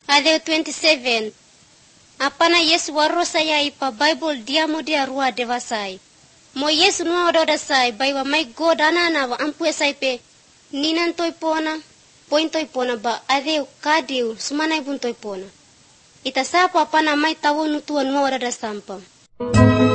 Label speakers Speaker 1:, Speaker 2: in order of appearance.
Speaker 1: Adeu 27. Apana Yesu waro saya ipa Bible dia mo dia rua devasai. Mo Yesu nuwa oda sai bai wa my God anana wa ampu sai pe. Ninan toy pona, point toy pona ba adeu kadeu sumanay bun toy pona. Ita sapa apana may tawo nutua nuwa oda sampam.